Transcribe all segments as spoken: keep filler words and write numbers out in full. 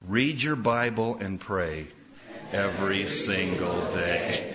Read your Bible and pray every single day.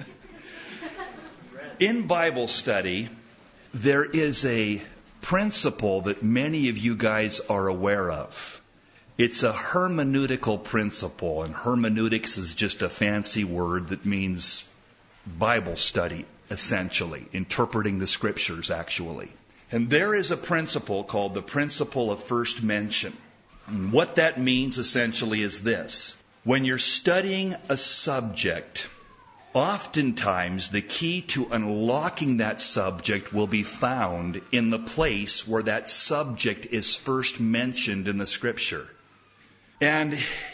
In Bible study, there is a principle that many of you guys are aware of. It's a hermeneutical principle, and hermeneutics is just a fancy word that means Bible study, essentially, interpreting the scriptures, actually. And there is a principle called the principle of first mention. And what that means, essentially, is this. When you're studying a subject, oftentimes the key to unlocking that subject will be found in the place where that subject is first mentioned in the Scripture. And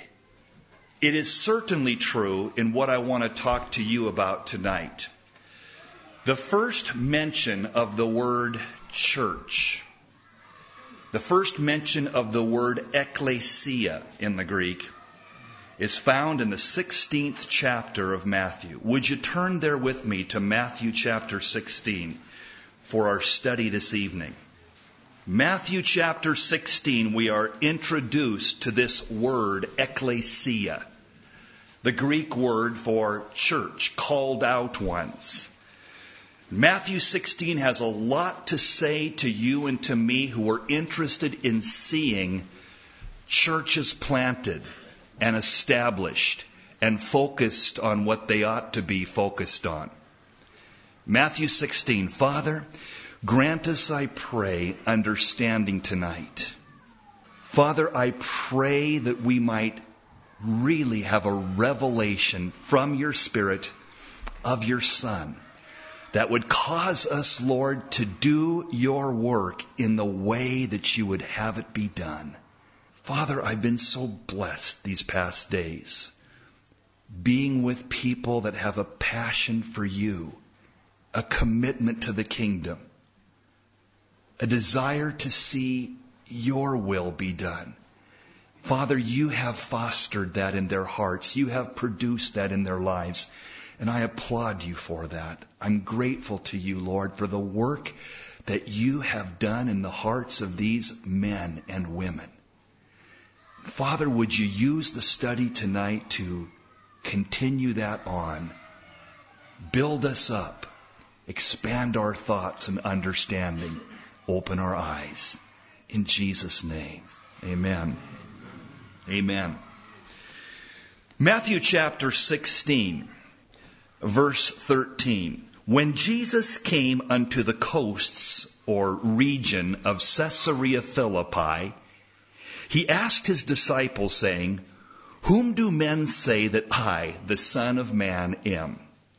it is certainly true in what I want to talk to you about tonight. The first mention of the word church, the first mention of the word ecclesia in the Greek, is found in the sixteenth chapter of Matthew. Would you turn there with me to Matthew chapter sixteen for our study this evening? Matthew chapter sixteen, we are introduced to this word ecclesia, the Greek word for church, called out ones. Matthew sixteen has a lot to say to you and to me who are interested in seeing churches planted and established and focused on what they ought to be focused on. Matthew sixteen, Father, grant us, I pray, understanding tonight. Father, I pray that we might really have a revelation from your Spirit of your Son that would cause us, Lord, to do your work in the way that you would have it be done. Father, I've been so blessed these past days, being with people that have a passion for you, a commitment to the kingdom, a desire to see your will be done. Father, you have fostered that in their hearts. You have produced that in their lives. And I applaud you for that. I'm grateful to you, Lord, for the work that you have done in the hearts of these men and women. Father, would you use the study tonight to continue that on, build us up, expand our thoughts and understanding, open our eyes. In Jesus' name, amen. Amen. Matthew chapter sixteen, verse thirteen. When Jesus came unto the coasts or region of Caesarea Philippi, he asked his disciples, saying, Whom do men say that I, the Son of Man, am?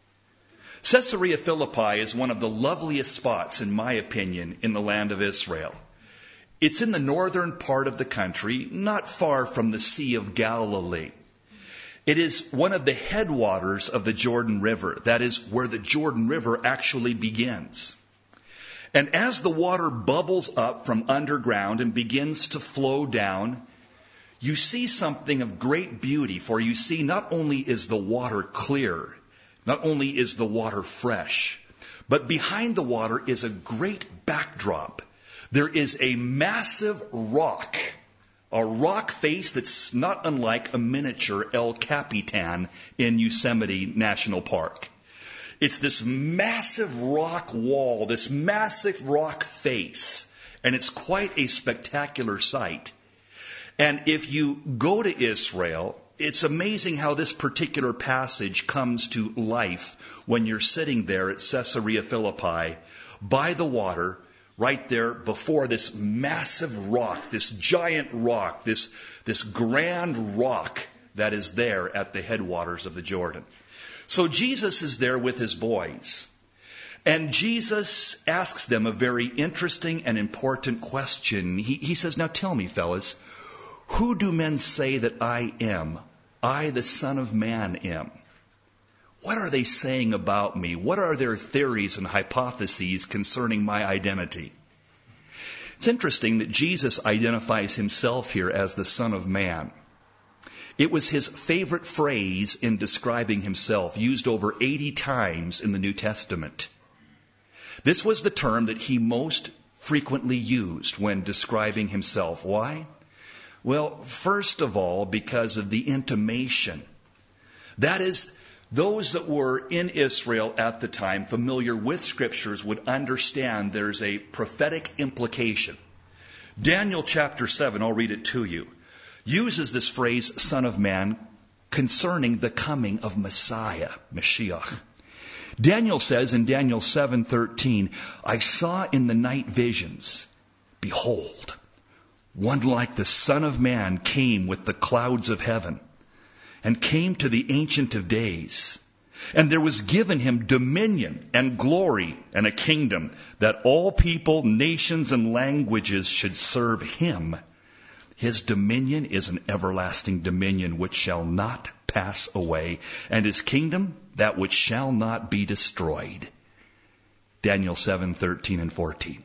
Caesarea Philippi is one of the loveliest spots, in my opinion, in the land of Israel. It's in the northern part of the country, not far from the Sea of Galilee. It is one of the headwaters of the Jordan River. That is where the Jordan River actually begins. And as the water bubbles up from underground and begins to flow down, you see something of great beauty. For you see, not only is the water clear, not only is the water fresh, but behind the water is a great backdrop. There is a massive rock, a rock face that's not unlike a miniature El Capitan in Yosemite National Park. It's this massive rock wall, this massive rock face, and it's quite a spectacular sight. And if you go to Israel, it's amazing how this particular passage comes to life when you're sitting there at Caesarea Philippi by the water, right there before this massive rock, this giant rock, this, this grand rock that is there at the headwaters of the Jordan. So Jesus is there with his boys. And Jesus asks them a very interesting and important question. He, he says, Now tell me, fellas, who do men say that I am? I, the Son of Man, am. What are they saying about me? What are their theories and hypotheses concerning my identity? It's interesting that Jesus identifies himself here as the Son of Man. It was his favorite phrase in describing himself, used over eighty times in the New Testament. This was the term that he most frequently used when describing himself. Why? Well, first of all, because of the intimation. That is, those that were in Israel at the time, familiar with Scriptures, would understand there's a prophetic implication. Daniel chapter seven, I'll read it to you, uses this phrase, Son of Man, concerning the coming of Messiah, Mashiach. Daniel says in Daniel seven thirteen, I saw in the night visions, behold, one like the Son of Man came with the clouds of heaven, and came to the Ancient of Days. And there was given him dominion and glory and a kingdom, that all people, nations, and languages should serve him. His dominion is an everlasting dominion which shall not pass away, and his kingdom that which shall not be destroyed. Daniel seven thirteen and fourteen.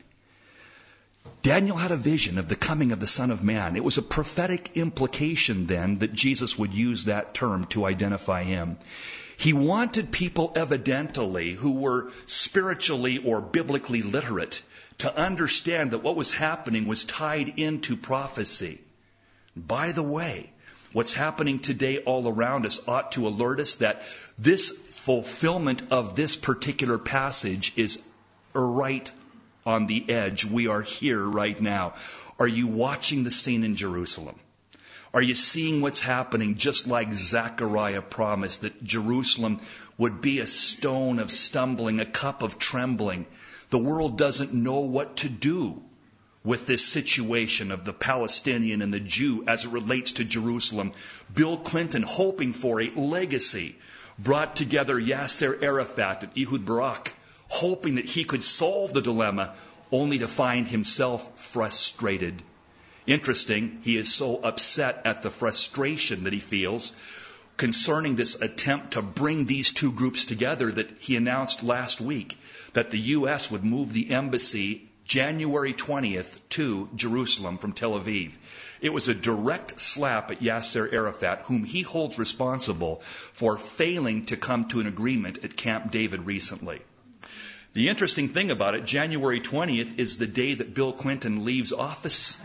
Daniel had a vision of the coming of the Son of Man. It was a prophetic implication then that Jesus would use that term to identify him. He wanted people evidently who were spiritually or biblically literate to understand that what was happening was tied into prophecy. By the way, what's happening today all around us ought to alert us that this fulfillment of this particular passage is right on the edge. We are here right now. Are you watching the scene in Jerusalem? Are you seeing what's happening, just like Zechariah promised, that Jerusalem would be a stone of stumbling, a cup of trembling? The world doesn't know what to do with this situation of the Palestinian and the Jew as it relates to Jerusalem. Bill Clinton, hoping for a legacy, brought together Yasser Arafat and Ehud Barak, hoping that he could solve the dilemma, only to find himself frustrated. Interesting, he is so upset at the frustration that he feels concerning this attempt to bring these two groups together that he announced last week that the U S would move the embassy January twentieth to Jerusalem from Tel Aviv. It was a direct slap at Yasser Arafat, whom he holds responsible for failing to come to an agreement at Camp David recently. The interesting thing about it, January twentieth is the day that Bill Clinton leaves office.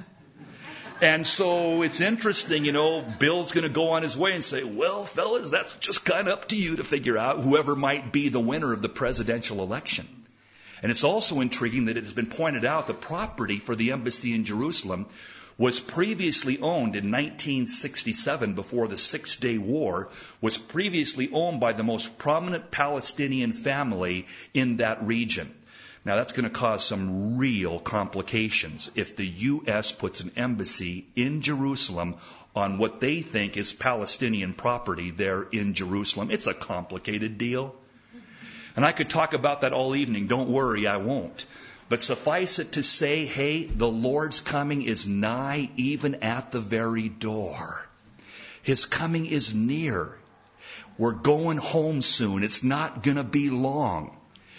And so it's interesting, you know, Bill's going to go on his way and say, well, fellas, that's just kind of up to you to figure out whoever might be the winner of the presidential election. And it's also intriguing that it has been pointed out the property for the embassy in Jerusalem was previously owned in nineteen sixty-seven, before the Six-Day War, was previously owned by the most prominent Palestinian family in that region. Now, that's going to cause some real complications if the U S puts an embassy in Jerusalem on what they think is Palestinian property there in Jerusalem. It's a complicated deal. And I could talk about that all evening. Don't worry, I won't. But suffice it to say, hey, the Lord's coming is nigh, even at the very door. His coming is near. We're going home soon. It's not going to be long.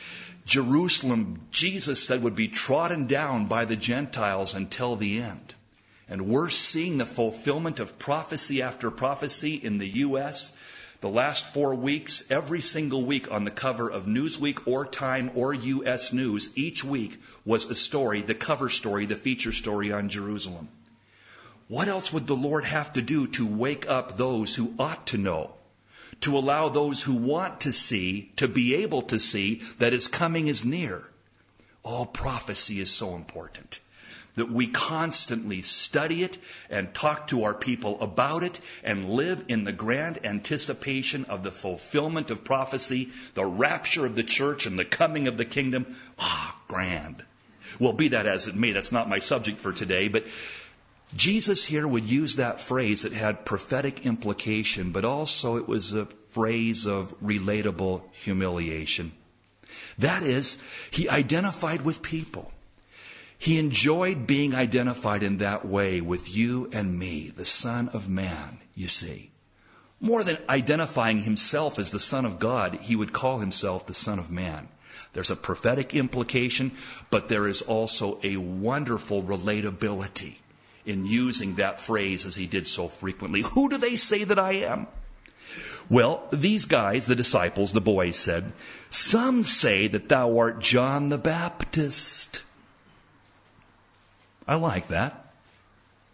Jerusalem, Jesus said, would be trodden down by the Gentiles until the end. And we're seeing the fulfillment of prophecy after prophecy in the U S The last four weeks, every single week on the cover of Newsweek or Time or U S News, each week was a story, the cover story, the feature story on Jerusalem. What else would the Lord have to do to wake up those who ought to know? To allow those who want to see to be able to see that his coming is near. All prophecy is so important that we constantly study it and talk to our people about it and live in the grand anticipation of the fulfillment of prophecy, the rapture of the church and the coming of the kingdom. Ah, grand. Well, be that as it may, that's not my subject for today, but Jesus here would use that phrase that had prophetic implication, but also it was a phrase of relatable humiliation. That is, he identified with people. He enjoyed being identified in that way with you and me, the Son of Man, you see. More than identifying himself as the Son of God, he would call himself the Son of Man. There's a prophetic implication, but there is also a wonderful relatability in using that phrase as he did so frequently. Who do they say that I am? Well, these guys, the disciples, the boys said, some say that thou art John the Baptist. I like that.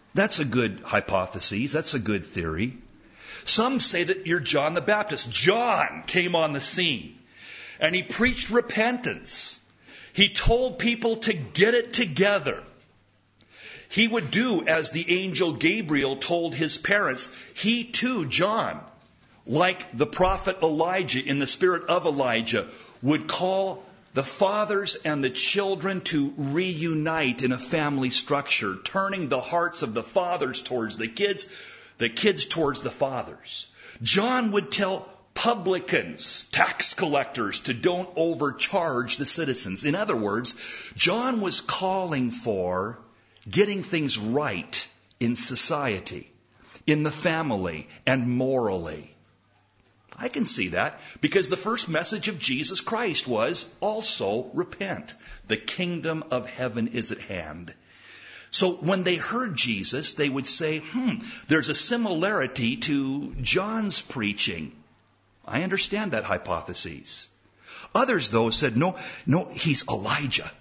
That's a good hypothesis. That's a good theory. Some say that you're John the Baptist. John came on the scene and he preached repentance. He told people to get it together. He would do as the angel Gabriel told his parents. He too, John, like the prophet Elijah in the spirit of Elijah, would call the fathers and the children to reunite in a family structure, turning the hearts of the fathers towards the kids, the kids towards the fathers. John would tell publicans, tax collectors, to don't overcharge the citizens. In other words, John was calling for getting things right in society, in the family, and morally. I can see that because the first message of Jesus Christ was also repent. The kingdom of heaven is at hand. So when they heard Jesus, they would say, hmm, there's a similarity to John's preaching. I understand that hypothesis. Others, though, said, no, no, he's Elijah.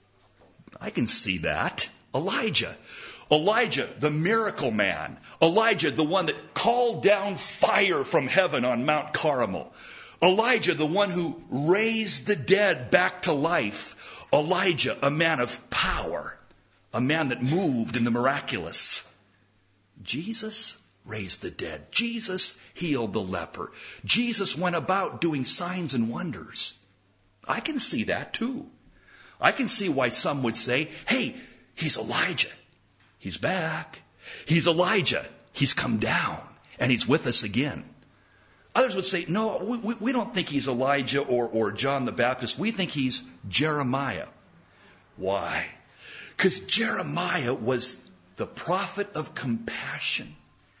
I can see that. Elijah. Elijah, the miracle man. Elijah, the one that called down fire from heaven on Mount Carmel. Elijah, the one who raised the dead back to life. Elijah, a man of power. A man that moved in the miraculous. Jesus raised the dead. Jesus healed the leper. Jesus went about doing signs and wonders. I can see that too. I can see why some would say, hey, he's Elijah. He's back. He's Elijah. He's come down and he's with us again. Others would say, no, we, we don't think he's Elijah or, or John the Baptist. We think he's Jeremiah. Why? Because Jeremiah was the prophet of compassion.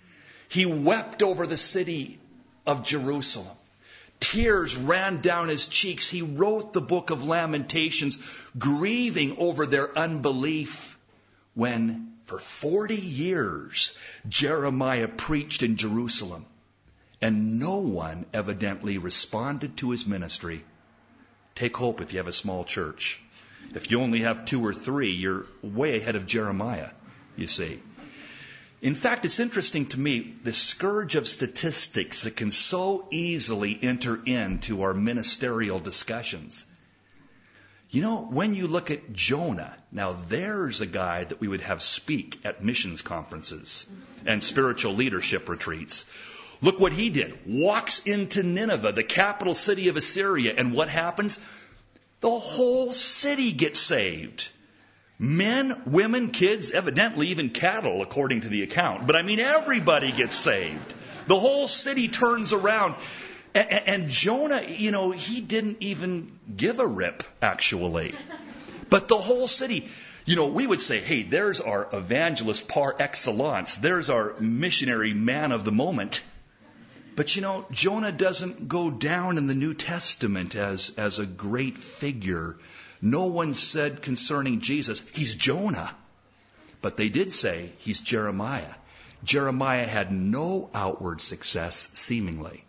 He wept over the city of Jerusalem. Tears ran down his cheeks. He wrote the book of Lamentations, grieving over their unbelief, when for forty years Jeremiah preached in Jerusalem, and no one evidently responded to his ministry. Take hope if you have a small church. If you only have two or three, you're way ahead of Jeremiah, you see. In fact, it's interesting to me, the scourge of statistics that can so easily enter into our ministerial discussions. You know, when you look at Jonah, now there's a guy that we would have speak at missions conferences and spiritual leadership retreats. Look what he did. Walks into Nineveh, the capital city of Assyria, and what happens? The whole city gets saved. Men, women, kids, evidently even cattle, according to the account. But I mean, everybody gets saved. The whole city turns around. And, and Jonah, you know, he didn't even give a rip, actually. But the whole city, you know, we would say, hey, there's our evangelist par excellence. There's our missionary man of the moment. But, you know, Jonah doesn't go down in the New Testament as, as a great figure. No one said concerning Jesus, he's Jonah. But they did say he's Jeremiah. Jeremiah had no outward success, seemingly.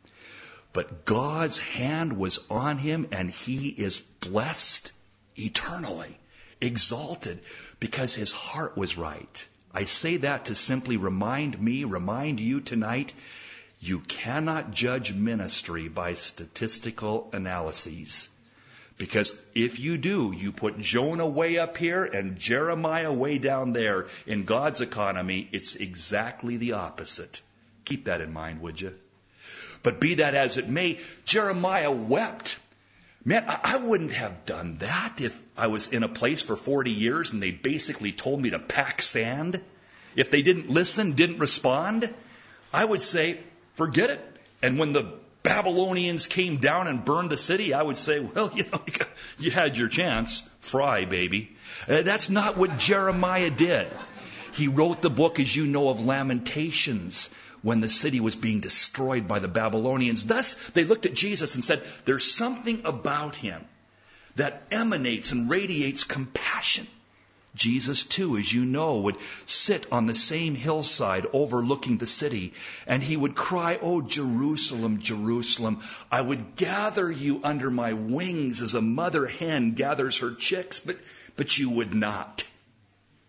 But God's hand was on him, and he is blessed eternally, exalted, because his heart was right. I say that to simply remind me, remind you tonight, you cannot judge ministry by statistical analyses. Because if you do, you put Jonah way up here and Jeremiah way down there. In God's economy, it's exactly the opposite. Keep that in mind, would you? But be that as it may, Jeremiah wept. Man, I wouldn't have done that if I was in a place for forty years and they basically told me to pack sand. If they didn't listen, didn't respond, I would say, forget it. And when the Babylonians came down and burned the city, I would say, well, you know, you had your chance. Fry, baby. Uh, that's not what Jeremiah did. He wrote the book, as you know, of Lamentations when the city was being destroyed by the Babylonians. Thus, they looked at Jesus and said, there's something about him that emanates and radiates compassion. Jesus, too, as you know, would sit on the same hillside overlooking the city, and he would cry, "Oh, Jerusalem, Jerusalem, I would gather you under my wings as a mother hen gathers her chicks, but, but you would not.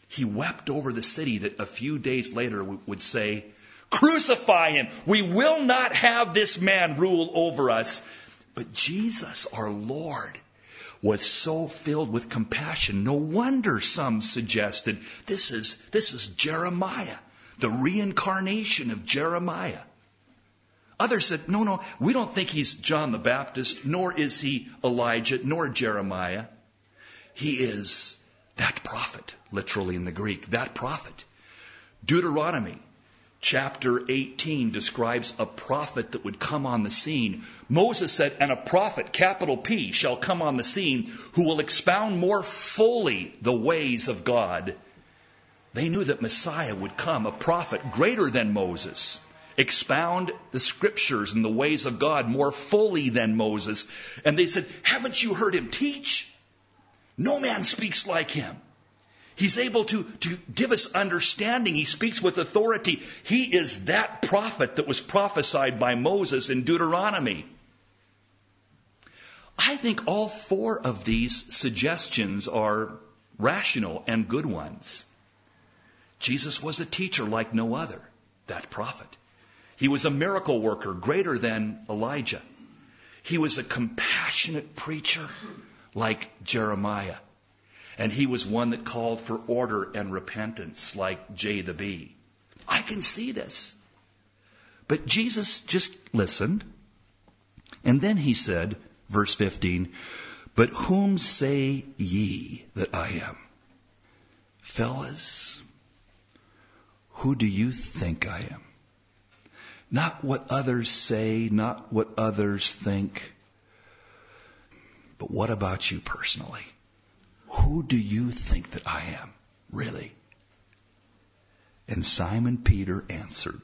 He wept over the city that a few days later would say, crucify him. We will not have this man rule over us. But Jesus, our Lord, was so filled with compassion. No wonder some suggested this is, this is Jeremiah, the reincarnation of Jeremiah. Others said, no, no, we don't think he's John the Baptist, nor is he Elijah, nor Jeremiah. He is that prophet, literally in the Greek, that prophet. Deuteronomy chapter eighteen describes a prophet that would come on the scene. Moses said, and a prophet, capital P, shall come on the scene who will expound more fully the ways of God. They knew that Messiah would come, a prophet greater than Moses, expound the scriptures and the ways of God more fully than Moses. And they said, haven't you heard him teach? No man speaks like him. He's able to, to give us understanding. He speaks with authority. He is that prophet that was prophesied by Moses in Deuteronomy. I think all four of these suggestions are rational and good ones. Jesus was a teacher like no other, that prophet. He was a miracle worker greater than Elijah. He was a compassionate preacher like Jeremiah. And he was one that called for order and repentance like J the Bee. I can see this. But Jesus just listened. And then he said, verse fifteen, but whom say ye that I am? Fellas, who do you think I am? Not what others say, not what others think. But what about you personally? Who do you think that I am, really? And Simon Peter answered,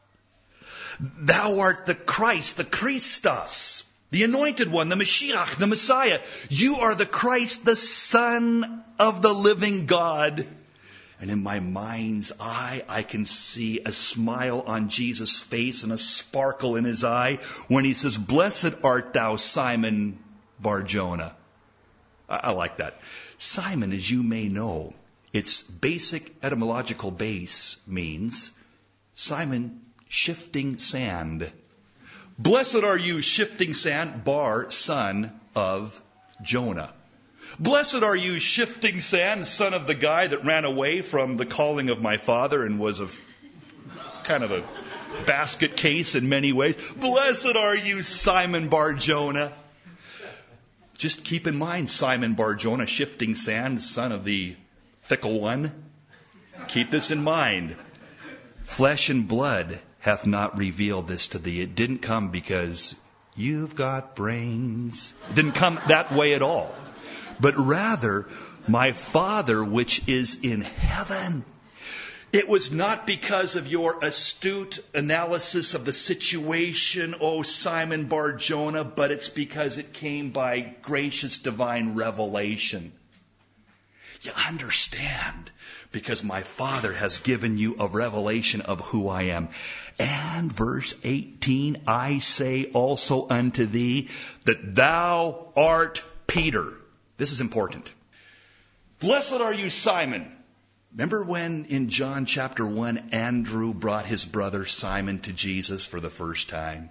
thou art the Christ, the Christos, the anointed one, the Mashiach, the Messiah. You are the Christ, the Son of the living God. And in my mind's eye, I can see a smile on Jesus' face and a sparkle in his eye when he says, blessed art thou, Simon Bar-Jonah. I, I like that. Simon, as you may know, its basic etymological base means Simon, shifting sand. Blessed are you, shifting sand, Bar, son of Jonah. Blessed are you, shifting sand, son of the guy that ran away from the calling of my father and was a kind of a basket case in many ways. Blessed are you, Simon Bar-Jonah. Just keep in mind, Simon Bar-Jonah, shifting sand, son of the fickle one. Keep this in mind. Flesh and blood hath not revealed this to thee. It didn't come because you've got brains. It didn't come that way at all. But rather, my Father which is in heaven. It was not because of your astute analysis of the situation, oh Simon Bar-Jonah, but it's because it came by gracious divine revelation. You understand, because my Father has given you a revelation of who I am. And verse eighteen, I say also unto thee that thou art Peter. This is important. Blessed are you, Simon. Remember when in John chapter one, Andrew brought his brother Simon to Jesus for the first time?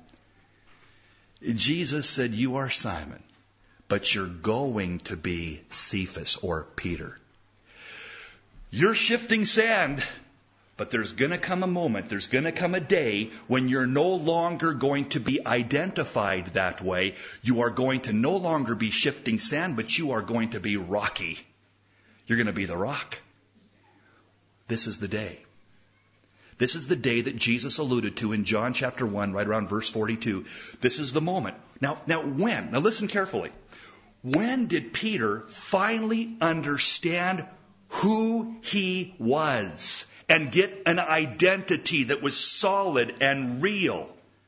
Jesus said, you are Simon, but you're going to be Cephas, or Peter. You're shifting sand, but there's going to come a moment, there's going to come a day when you're no longer going to be identified that way. You are going to no longer be shifting sand, but you are going to be rocky. You're going to be the rock. This is the day. This is the day that Jesus alluded to in John chapter one, right around verse forty-two. This is the moment. Now, now when? Now listen carefully. When did Peter finally understand who he was and get an identity that was solid and real?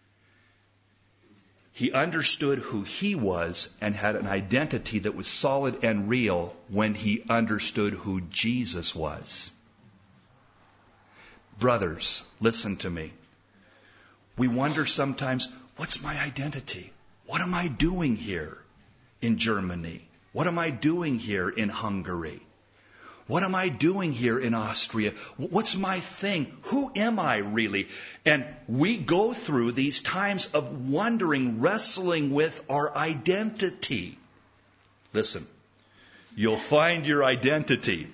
He understood who he was and had an identity that was solid and real when he understood who Jesus was. Brothers, listen to me. We wonder sometimes, what's my identity? What am I doing here in Germany? What am I doing here in Hungary? What am I doing here in Austria? What's my thing? Who am I really? And we go through these times of wondering, wrestling with our identity. Listen, you'll find your identity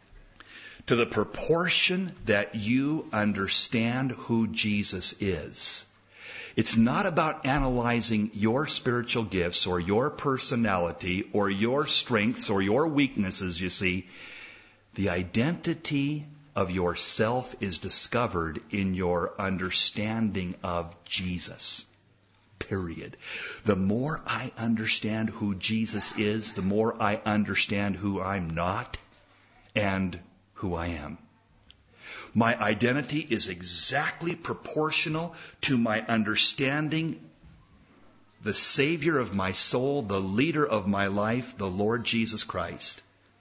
to the proportion that you understand who Jesus is. It's not about analyzing your spiritual gifts or your personality or your strengths or your weaknesses, you see. The identity of yourself is discovered in your understanding of Jesus. Period. The more I understand who Jesus is, the more I understand who I'm not and who I am. My identity is exactly proportional to my understanding the Savior of my soul, the leader of my life, the Lord Jesus Christ.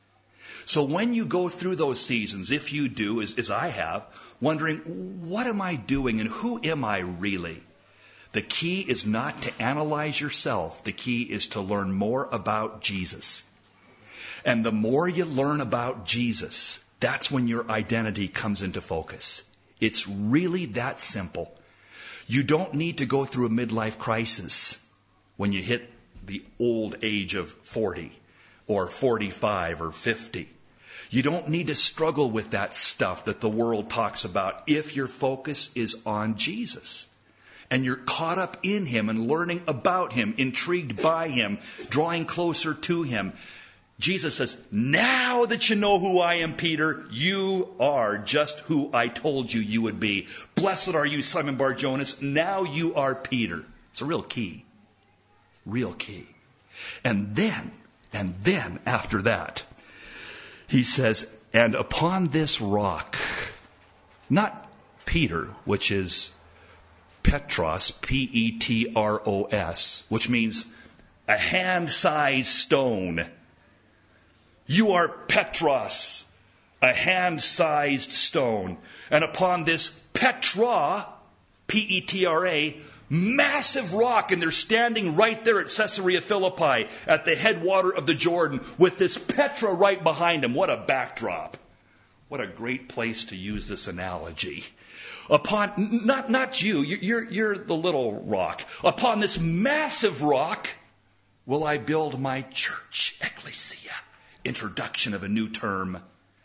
So when you go through those seasons, if you do, as, as I have, wondering, what am I doing and who am I really? The key is not to analyze yourself. The key is to learn more about Jesus. And the more you learn about Jesus, that's when your identity comes into focus. It's really that simple. You don't need to go through a midlife crisis when you hit the old age of forty or forty-five or fifty. You don't need to struggle with that stuff that the world talks about if your focus is on Jesus. And you're caught up in Him and learning about Him, intrigued by Him, drawing closer to Him. Jesus says, now that you know who I am, Peter, you are just who I told you you would be. Blessed are you, Simon Bar-Jonas. Now you are Peter. It's a real key. Real key. And then, and then after that, he says, and upon this rock, not Peter, which is Petros, P E T R O S, which means a hand-sized stone. You are Petros, a hand-sized stone. And upon this Petra, P E T R A, massive rock, and they're standing right there at Caesarea Philippi at the headwater of the Jordan with this Petra right behind them. What a backdrop. What a great place to use this analogy. Upon, not, not you, you're, you're the little rock. Upon this massive rock will I build my church, ecclesia. Introduction of a new term.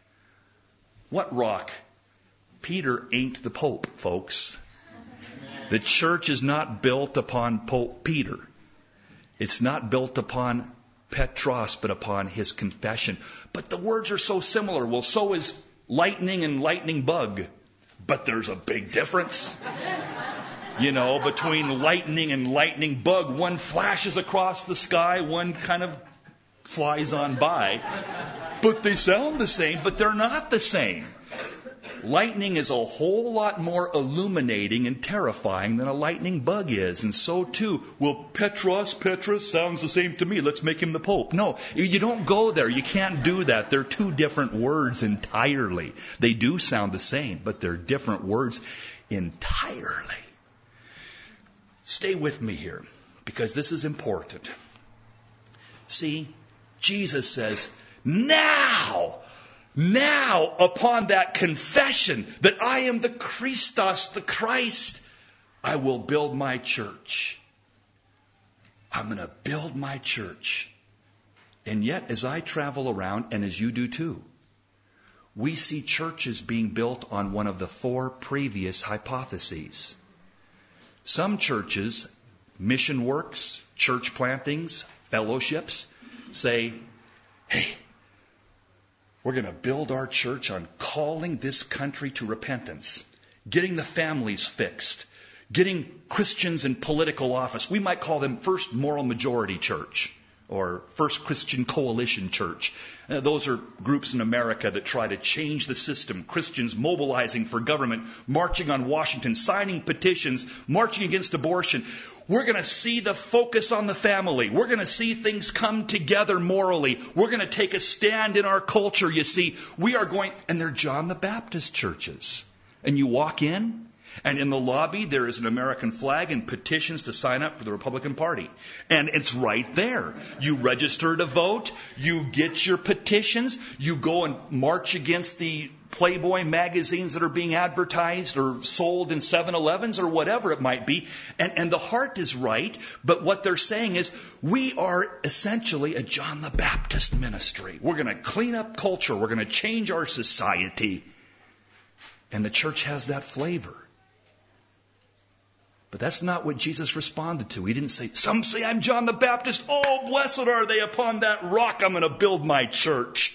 What rock? Peter ain't the Pope, folks. The church is not built upon Pope Peter. It's not built upon Petros, but upon his confession. But the words are so similar. Well, so is lightning and lightning bug. But there's a big difference. You know, between lightning and lightning bug. One flashes across the sky, one kind of flies on by. But they sound the same, but they're not the same. Lightning is a whole lot more illuminating and terrifying than a lightning bug is. And so too, well, Petros, Petrus sounds the same to me. Let's make him the Pope. No, you don't go there. You can't do that. They're two different words entirely. They do sound the same, but they're different words entirely. Stay with me here, because this is important. See, Jesus says, now, now, upon that confession that I am the Christos, the Christ, I will build my church. I'm going to build my church. And yet, as I travel around, and as you do too, we see churches being built on one of the four previous hypotheses. Some churches, mission works, church plantings, fellowships, say, hey, we're going to build our church on calling this country to repentance, getting the families fixed, getting Christians in political office. We might call them First Moral Majority Church or First Christian Coalition Church. Uh, those are groups in America that try to change the system. Christians mobilizing for government, marching on Washington, signing petitions, marching against abortion. We're going to see the focus on the family. We're going to see things come together morally. We're going to take a stand in our culture, you see. We are going, and they're John the Baptist churches. And you walk in, And in the lobby, there is an American flag and petitions to sign up for the Republican Party. And it's right there. You register to vote. You get your petitions. You go and march against the Playboy magazines that are being advertised or sold in seven elevens or whatever it might be. And, and the heart is right. But what they're saying is we are essentially a John the Baptist ministry. We're going to clean up culture. We're going to change our society. And the church has that flavor. But that's not what Jesus responded to. He didn't say, some say I'm John the Baptist. Oh, blessed are they. Upon that rock I'm going to build my church.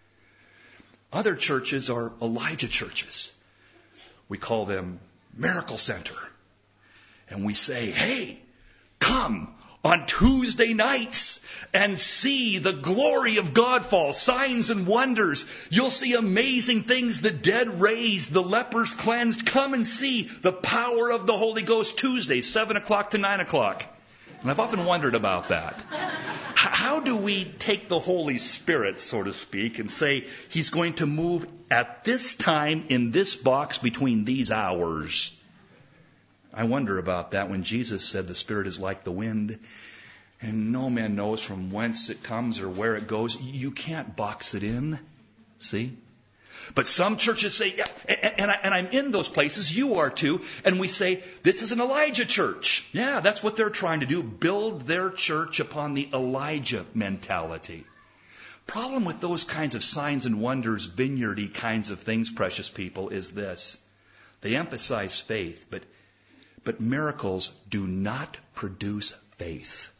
Other churches are Elijah churches. We call them Miracle Center. And we say, hey, come on Tuesday nights and see the glory of God fall, signs and wonders. You'll see amazing things, the dead raised, the lepers cleansed. Come and see the power of the Holy Ghost Tuesday, seven o'clock to nine o'clock. And I've often wondered about that. How do we take the Holy Spirit, so to speak, and say He's going to move at this time in this box between these hours? I wonder about that when Jesus said the Spirit is like the wind and no man knows from whence it comes or where it goes. You can't box it in. See? But some churches say, yeah, and, I, and I'm in those places, you are too, and we say, this is an Elijah church. Yeah, that's what they're trying to do, build their church upon the Elijah mentality. Problem with those kinds of signs and wonders, vineyardy kinds of things, precious people, is this. They emphasize faith, but But miracles do not produce faith.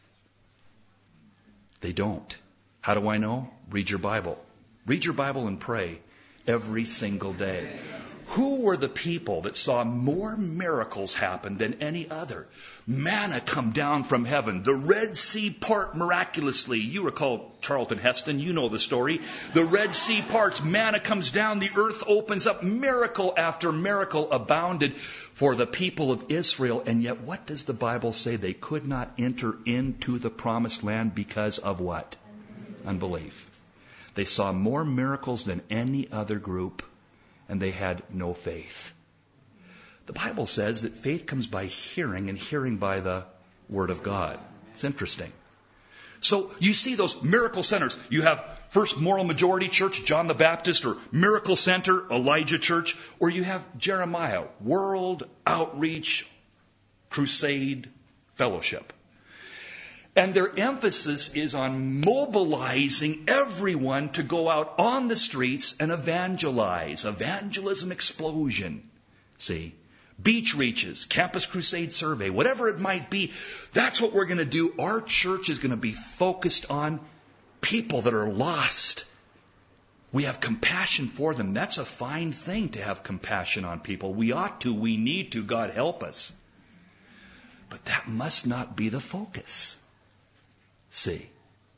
They don't. How do I know? Read your Bible. Read your Bible and pray every single day. Who were the people that saw more miracles happen than any other? Manna come down from heaven. The Red Sea part miraculously. You recall Charlton Heston. You know the story. The Red Sea parts. Manna comes down. The earth opens up. Miracle after miracle abounded for the people of Israel. And yet what does the Bible say? They could not enter into the promised land because of what? Unbelief. They saw more miracles than any other group. And they had no faith. The Bible says that faith comes by hearing, and hearing by the Word of God. It's interesting. So you see those miracle centers. You have First Moral Majority Church, John the Baptist, or Miracle Center, Elijah Church, or you have Jeremiah, World Outreach Crusade Fellowship. And their emphasis is on mobilizing everyone to go out on the streets and evangelize. Evangelism explosion. See? Beach reaches, Campus Crusade Survey, whatever it might be. That's what we're going to do. Our church is going to be focused on people that are lost. We have compassion for them. That's a fine thing to have compassion on people. We ought to. We need to. God help us. But that must not be the focus. See.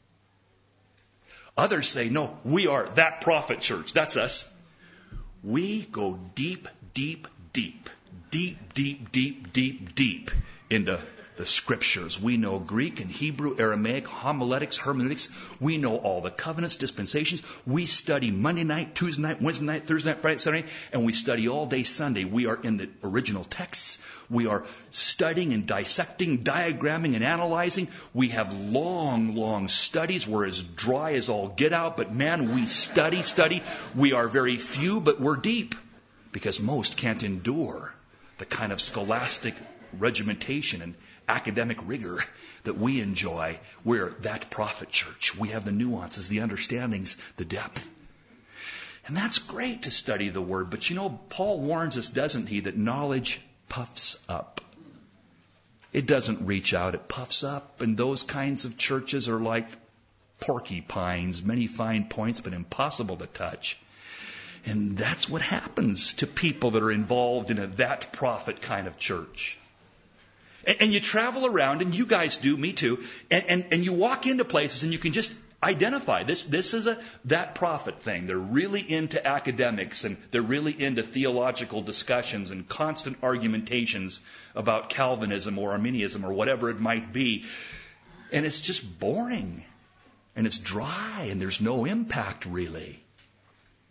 Others say, no, we are that prophet church. That's us. We go deep, deep, deep, deep, deep, deep, deep, deep into the scriptures. We know Greek and Hebrew, Aramaic, homiletics, hermeneutics. We know all the covenants, dispensations. We study Monday night, Tuesday night, Wednesday night, Thursday night, Friday, Saturday night, and we study all day Sunday. We are in the original texts. We are studying and dissecting, diagramming and analyzing. We have long, long studies. We're as dry as all get out, but man, we study, study. We are very few, but we're deep, because most can't endure the kind of scholastic regimentation and academic rigor that we enjoy. We're that prophet church. We have the nuances, the understandings, the depth. And that's great to study the Word. But you know, Paul warns us, doesn't he, that knowledge puffs up. It doesn't reach out, it puffs up. And those kinds of churches are like porcupines, many fine points, but impossible to touch. And that's what happens to people that are involved in a that prophet kind of church. And, and you travel around, and you guys do, me too, and, and, and you walk into places and you can just identify this. This is a that prophet thing. They're really into academics, and they're really into theological discussions and constant argumentations about Calvinism or Arminianism or whatever it might be. And it's just boring. And it's dry, and there's no impact really.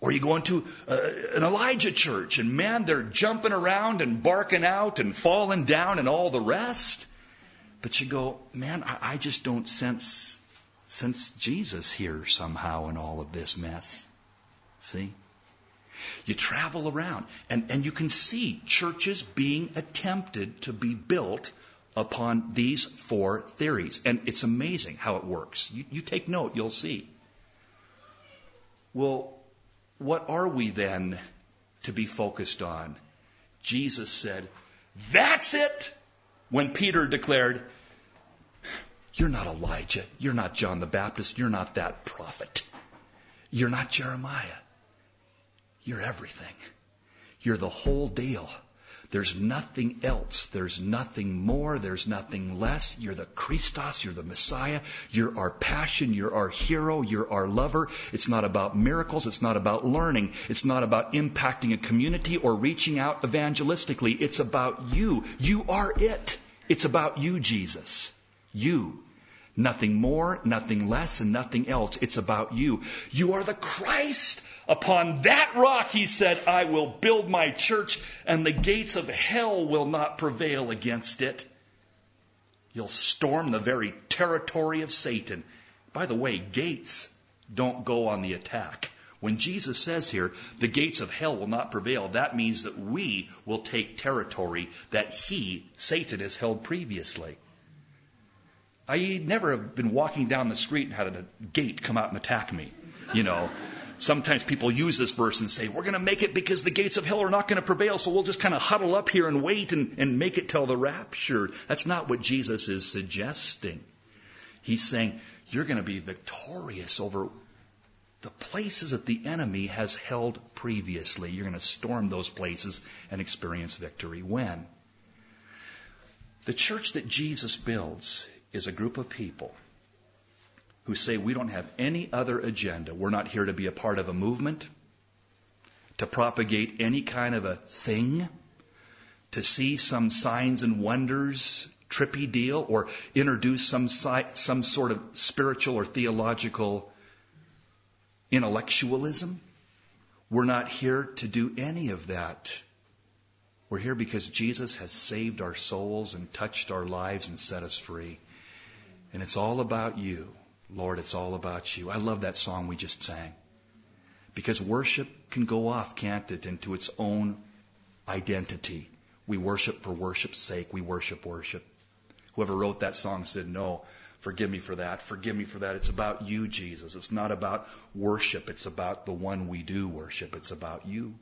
Or you go into uh, an Elijah church, and man, they're jumping around and barking out and falling down and all the rest. But you go, man, I, I just don't sense, sense Jesus here somehow in all of this mess. See? You travel around, and, and you can see churches being attempted to be built upon these four theories. And it's amazing how it works. You, you take note, you'll see. Well, what are we then to be focused on? Jesus said, that's it! When Peter declared, you're not Elijah, you're not John the Baptist, you're not that prophet. You're not Jeremiah. You're everything. You're the whole deal. There's nothing else. There's nothing more. There's nothing less. You're the Christos. You're the Messiah. You're our passion. You're our hero. You're our lover. It's not about miracles. It's not about learning. It's not about impacting a community or reaching out evangelistically. It's about you. You are it. It's about you, Jesus. You. Nothing more, nothing less, and nothing else. It's about you. You are the Christ. Upon that rock, he said, I will build my church, and the gates of hell will not prevail against it. You'll storm the very territory of Satan. By the way, gates don't go on the attack. When Jesus says here, the gates of hell will not prevail, that means that we will take territory that he, Satan, has held previously. I never have been walking down the street and had a gate come out and attack me. You know, sometimes people use this verse and say, we're going to make it because the gates of hell are not going to prevail, so we'll just kind of huddle up here and wait and, and make it till the rapture. That's not what Jesus is suggesting. He's saying, you're going to be victorious over the places that the enemy has held previously. You're going to storm those places and experience victory. When? The church that Jesus builds is a group of people who say we don't have any other agenda. We're not here to be a part of a movement, to propagate any kind of a thing, to see some signs and wonders, trippy deal, or introduce some si- some sort of spiritual or theological intellectualism. We're not here to do any of that. We're here because Jesus has saved our souls and touched our lives and set us free. And it's all about you. Lord, it's all about you. I love that song we just sang. Because worship can go off, can't it, into its own identity. We worship for worship's sake. We worship worship. Whoever wrote that song said, no, forgive me for that. Forgive me for that. It's about you, Jesus. It's not about worship. It's about the one we do worship. It's about you.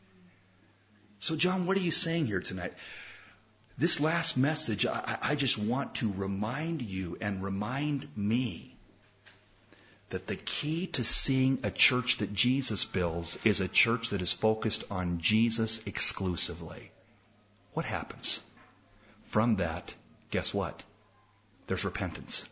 So, John, what are you saying here tonight? This last message, I, I just want to remind you and remind me that the key to seeing a church that Jesus builds is a church that is focused on Jesus exclusively. What happens? From that, guess what? There's repentance.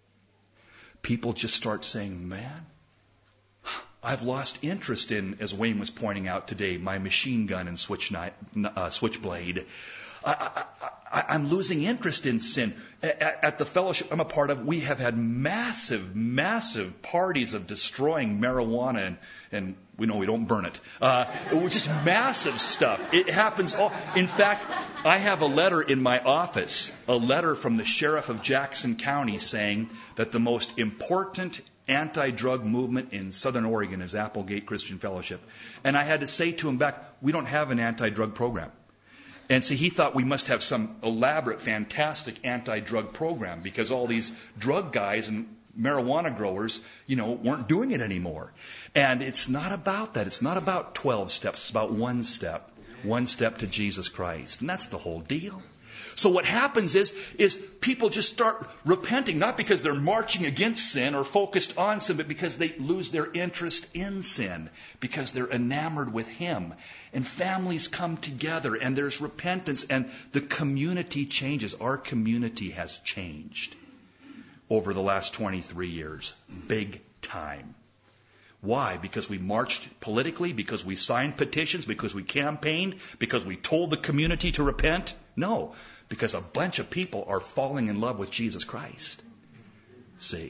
People just start saying, man, I've lost interest in, as Wayne was pointing out today, my machine gun and switch ni- uh, switchblade. I, I, I, I'm losing interest in sin. At, at the fellowship I'm a part of, we have had massive, massive parties of destroying marijuana, and, and we know we don't burn it. Uh, just massive stuff. It happens all. In fact, I have a letter in my office, a letter from the sheriff of Jackson County saying that the most important anti-drug movement in Southern Oregon is Applegate Christian Fellowship. And I had to say to him back, we don't have an anti-drug program. And see, he thought we must have some elaborate, fantastic anti-drug program because all these drug guys and marijuana growers, you know, weren't doing it anymore. And it's not about that. It's not about twelve steps. It's about one step. One step to Jesus Christ. And that's the whole deal. So what happens is, is people just start repenting, not because they're marching against sin or focused on sin, but because they lose their interest in sin, because they're enamored with Him. And families come together, and there's repentance, and the community changes. Our community has changed over the last twenty-three years, big time. Why? Because we marched politically, because we signed petitions, because we campaigned, because we told the community to repent? No, because a bunch of people are falling in love with Jesus Christ. See?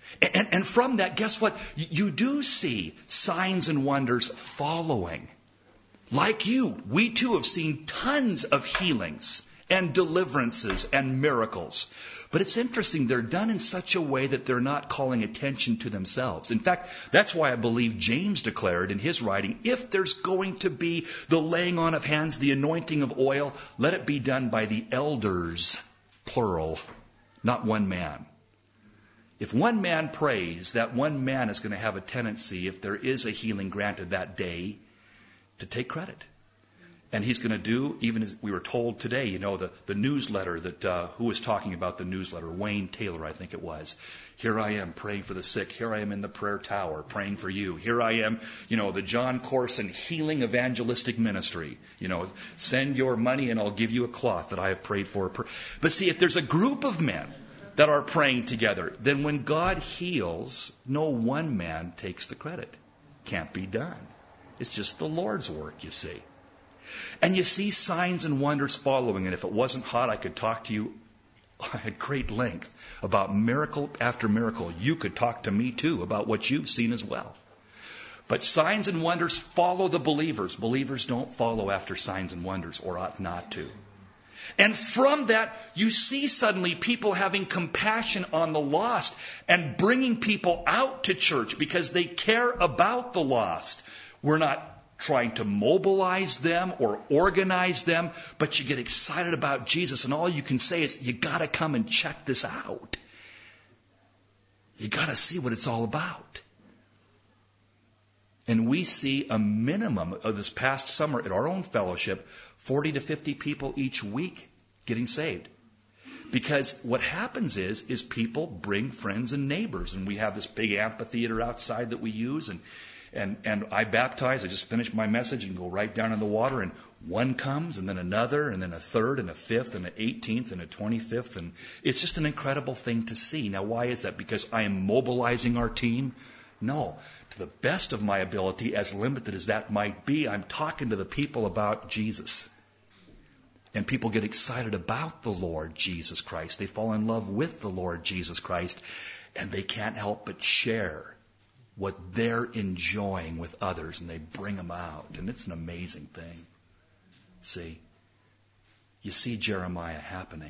And, and from that, guess what? You do see signs and wonders following. Like you, we too have seen tons of healings and deliverances and miracles. But it's interesting, they're done in such a way that they're not calling attention to themselves. In fact, that's why I believe James declared in his writing, if there's going to be the laying on of hands, the anointing of oil, let it be done by the elders, plural, not one man. If one man prays, that one man is going to have a tendency, if there is a healing granted that day, to take credit. And he's going to do, even as we were told today, you know, the, the newsletter that, uh, who was talking about the newsletter? Wayne Taylor, I think it was. Here I am praying for the sick. Here I am in the prayer tower praying for you. Here I am, you know, the John Corson Healing Evangelistic Ministry. You know, send your money and I'll give you a cloth that I have prayed for. But see, if there's a group of men that are praying together, then when God heals, no one man takes the credit. Can't be done. It's just the Lord's work, you see. And you see signs and wonders following. And if it wasn't hot, I could talk to you at great length about miracle after miracle. You could talk to me too about what you've seen as well. But signs and wonders follow the believers. Believers don't follow after signs and wonders, or ought not to. And from that, you see suddenly people having compassion on the lost and bringing people out to church because they care about the lost. We're not trying to mobilize them or organize them, but you get excited about Jesus, and all you can say is, you got to come and check this out. You got to see what it's all about. And we see a minimum of this past summer at our own fellowship, forty to fifty people each week getting saved. Because what happens is, is people bring friends and neighbors, and we have this big amphitheater outside that we use, and And and I baptize, I just finish my message and go right down in the water, and one comes, and then another, and then a third, and a fifth, and an eighteenth, and a twenty-fifth, and it's just an incredible thing to see. Now, why is that? Because I am mobilizing our team? No. To the best of my ability, as limited as that might be, I'm talking to the people about Jesus. And people get excited about the Lord Jesus Christ. They fall in love with the Lord Jesus Christ, and they can't help but share what they're enjoying with others, and they bring them out. And it's an amazing thing. See? You see Jeremiah happening.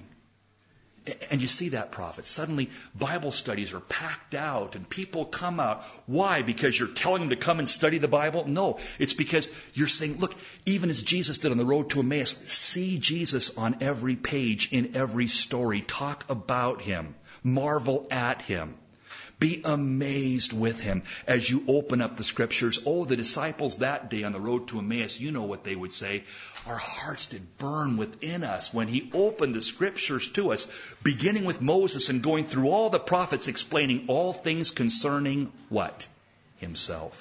And you see that prophet. Suddenly, Bible studies are packed out, and people come out. Why? Because you're telling them to come and study the Bible? No. It's because you're saying, look, even as Jesus did on the road to Emmaus, see Jesus on every page, in every story. Talk about him. Marvel at him. Be amazed with him as you open up the scriptures. Oh, the disciples that day on the road to Emmaus, you know what they would say. Our hearts did burn within us when he opened the scriptures to us, beginning with Moses and going through all the prophets, explaining all things concerning what? Himself.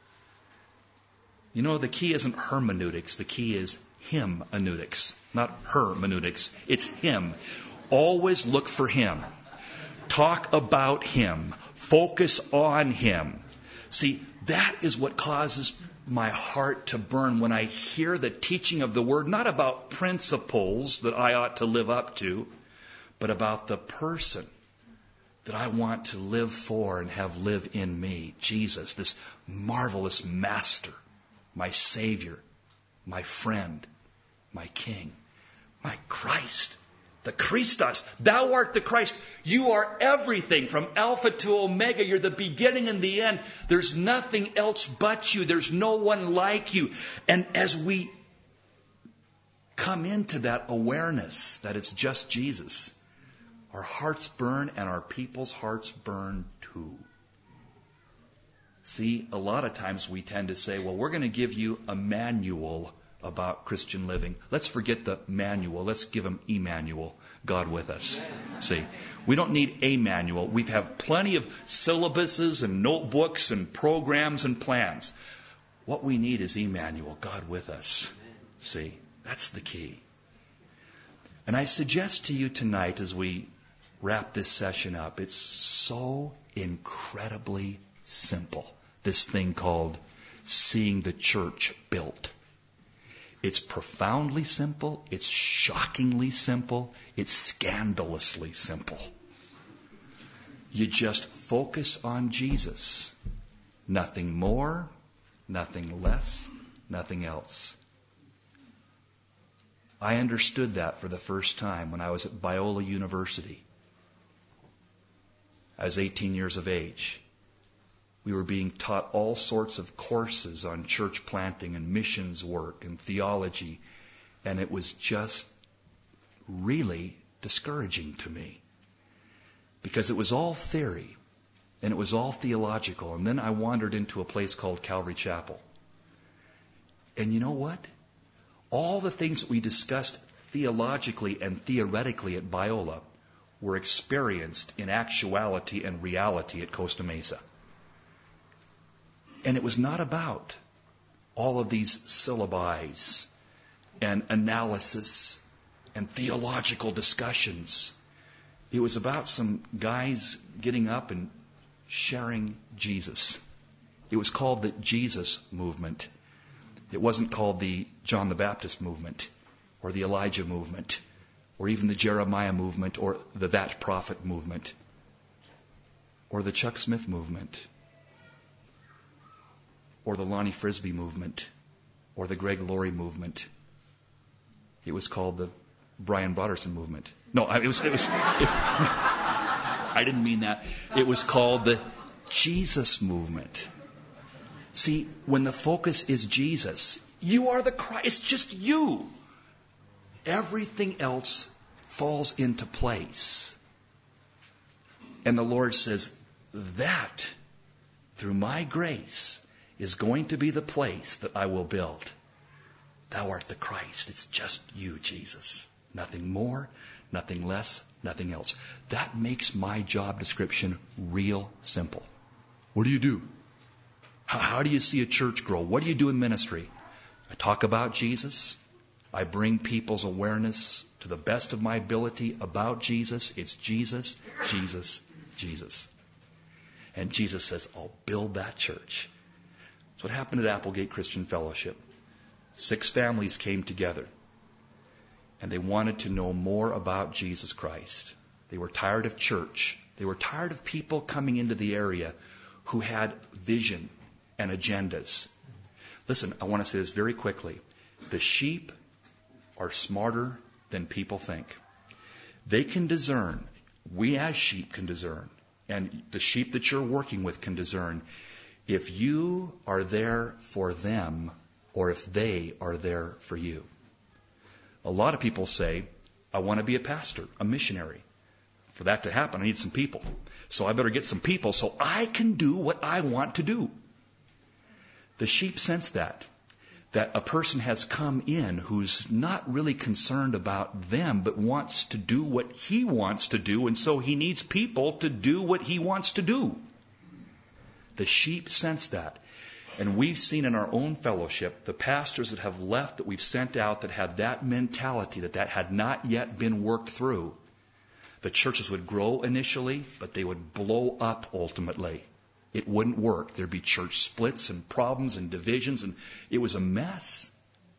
You know, the key isn't hermeneutics. The key is hymneutics, not hermeneutics. It's him. Always look for him. Talk about him. Focus on him. See, that is what causes my heart to burn when I hear the teaching of the word, not about principles that I ought to live up to, but about the person that I want to live for and have live in me. Jesus, this marvelous master, my Savior, my friend, my King, my Christ. The Christos, thou art the Christ. You are everything from Alpha to Omega. You're the beginning and the end. There's nothing else but you. There's no one like you. And as we come into that awareness that it's just Jesus, our hearts burn and our people's hearts burn too. See, a lot of times we tend to say, well, we're going to give you a manual about Christian living. Let's forget the manual. Let's give them Emmanuel, God with us. See, we don't need a manual. We have plenty of syllabuses and notebooks and programs and plans. What we need is Emmanuel, God with us. See, that's the key. And I suggest to you tonight as we wrap this session up, it's so incredibly simple, this thing called seeing the church built. It's profoundly simple. It's shockingly simple. It's scandalously simple. You just focus on Jesus. Nothing more, nothing less, nothing else. I understood that for the first time when I was at Biola University. I was eighteen years of age. We were being taught all sorts of courses on church planting and missions work and theology, and it was just really discouraging to me because it was all theory and it was all theological. And then I wandered into a place called Calvary Chapel. And you know what? All the things that we discussed theologically and theoretically at Biola were experienced in actuality and reality at Costa Mesa. And it was not about all of these syllabi and analysis and theological discussions. It was about some guys getting up and sharing Jesus. It was called the Jesus movement. It wasn't called the John the Baptist movement or the Elijah movement or even the Jeremiah movement or the That Prophet movement or the Chuck Smith movement or the Lonnie Frisbee movement or the Greg Laurie movement. It was called the Brian Bodderson movement. No, it was. It was. It, I didn't mean that. It was called the Jesus movement. See, when the focus is Jesus, you are the Christ. It's just you. Everything else falls into place. And the Lord says, that, through my grace, is going to be the place that I will build. Thou art the Christ. It's just you, Jesus. Nothing more, nothing less, nothing else. That makes my job description real simple. What do you do? How, how do you see a church grow? What do you do in ministry? I talk about Jesus. I bring people's awareness to the best of my ability about Jesus. It's Jesus, Jesus, Jesus. And Jesus says, I'll build that church. That's what happened at Applegate Christian Fellowship. Six families came together, and they wanted to know more about Jesus Christ. They were tired of church. They were tired of people coming into the area who had vision and agendas. Listen, I want to say this very quickly. The sheep are smarter than people think. They can discern. We as sheep can discern. And the sheep that you're working with can discern if you are there for them or if they are there for you. A lot of people say, I want to be a pastor, a missionary. For that to happen, I need some people. So I better get some people so I can do what I want to do. The sheep sense that. That a person has come in who's not really concerned about them, but wants to do what he wants to do, and so he needs people to do what he wants to do. The sheep sense that. And we've seen in our own fellowship, the pastors that have left that we've sent out that had that mentality, that that had not yet been worked through. The churches would grow initially, but they would blow up ultimately. It wouldn't work. There'd be church splits and problems and divisions, and it was a mess.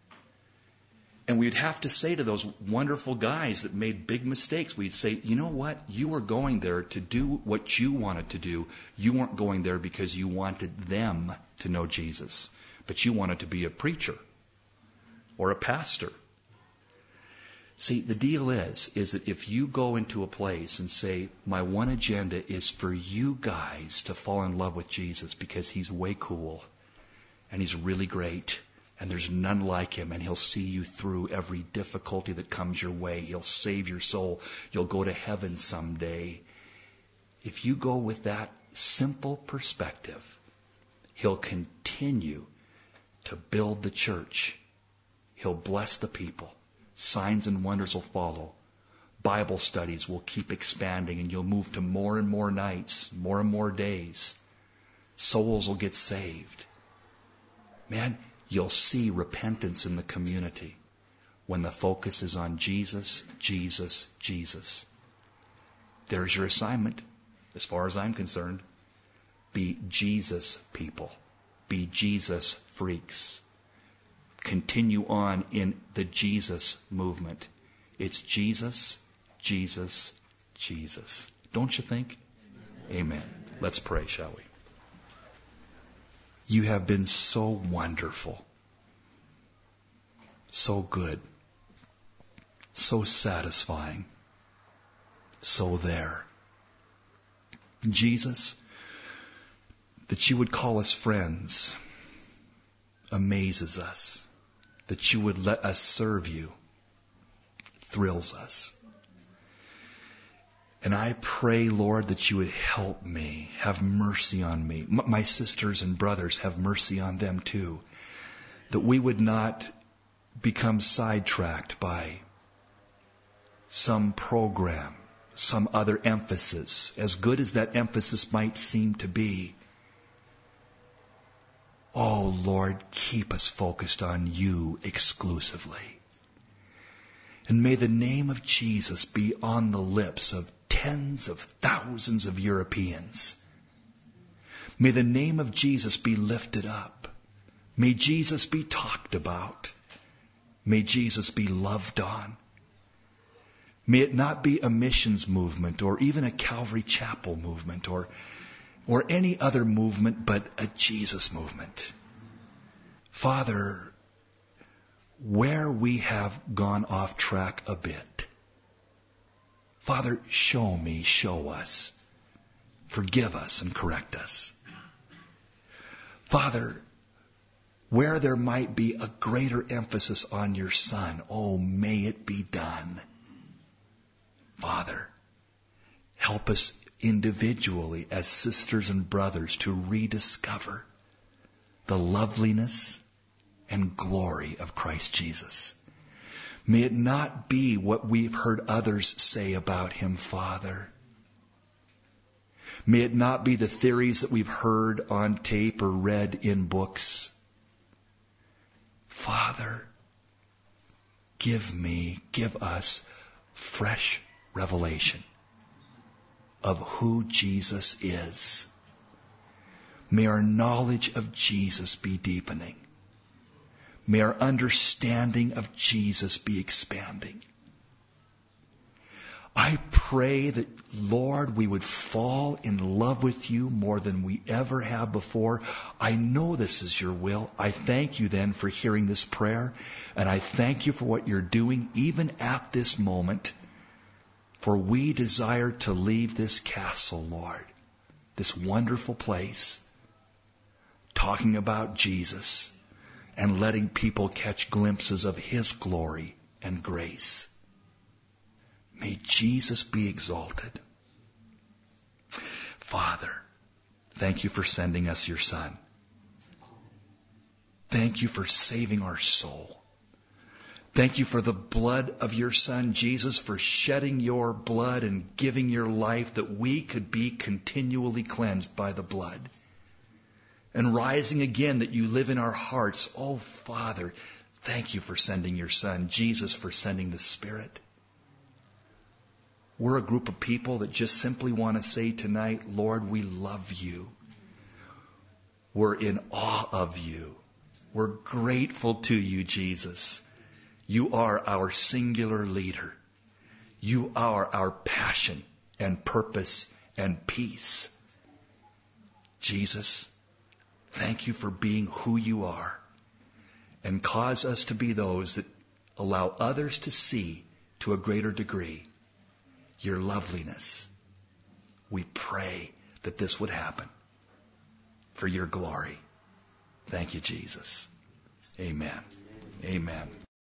And we'd have to say to those wonderful guys that made big mistakes, we'd say, you know what? You were going there to do what you wanted to do. You weren't going there because you wanted them to know Jesus, but you wanted to be a preacher or a pastor. See, the deal is, is that if you go into a place and say, my one agenda is for you guys to fall in love with Jesus because he's way cool and he's really great and there's none like him and he'll see you through every difficulty that comes your way. He'll save your soul. You'll go to heaven someday. If you go with that simple perspective, he'll continue to build the church. He'll bless the people. Signs and wonders will follow. Bible studies will keep expanding and you'll move to more and more nights, more and more days. Souls will get saved. Man, you'll see repentance in the community when the focus is on Jesus, Jesus, Jesus. There's your assignment, as far as I'm concerned. Be Jesus people. Be Jesus freaks. Continue on in the Jesus movement. It's Jesus, Jesus, Jesus. Don't you think? Amen. Let's pray, shall we? You have been so wonderful, so good, so satisfying, so there. Jesus, that you would call us friends amazes us. That you would let us serve you thrills us. And I pray, Lord, that you would help me, have mercy on me. M- my sisters and brothers, have mercy on them too. That we would not become sidetracked by some program, some other emphasis, as good as that emphasis might seem to be. Oh, Lord, keep us focused on you exclusively. And may the name of Jesus be on the lips of tens of thousands of Europeans. May the name of Jesus be lifted up. May Jesus be talked about. May Jesus be loved on. May it not be a missions movement or even a Calvary Chapel movement or, or any other movement but a Jesus movement. Father, where we have gone off track a bit, Father, show me, show us, forgive us and correct us. Father, where there might be a greater emphasis on your Son, oh, may it be done. Father, help us individually as sisters and brothers to rediscover the loveliness and glory of Christ Jesus. May it not be what we've heard others say about him, Father. May it not be the theories that we've heard on tape or read in books. Father, give me, give us fresh revelation of who Jesus is. May our knowledge of Jesus be deepening. May our understanding of Jesus be expanding. I pray that, Lord, we would fall in love with you more than we ever have before. I know this is your will. I thank you then for hearing this prayer, and I thank you for what you're doing even at this moment. For we desire to leave this castle, Lord, this wonderful place, talking about Jesus and letting people catch glimpses of his glory and grace. May Jesus be exalted. Father, thank you for sending us your Son. Thank you for saving our soul. Thank you for the blood of your Son, Jesus, for shedding your blood and giving your life that we could be continually cleansed by the blood. And rising again, that you live in our hearts. Oh, Father, thank you for sending your Son, Jesus, for sending the Spirit. We're a group of people that just simply want to say tonight, Lord, we love you. We're in awe of you. We're grateful to you, Jesus. You are our singular leader. You are our passion and purpose and peace. Jesus, thank you for being who you are, and cause us to be those that allow others to see to a greater degree your loveliness. We pray that this would happen for your glory. Thank you, Jesus. Amen. Amen.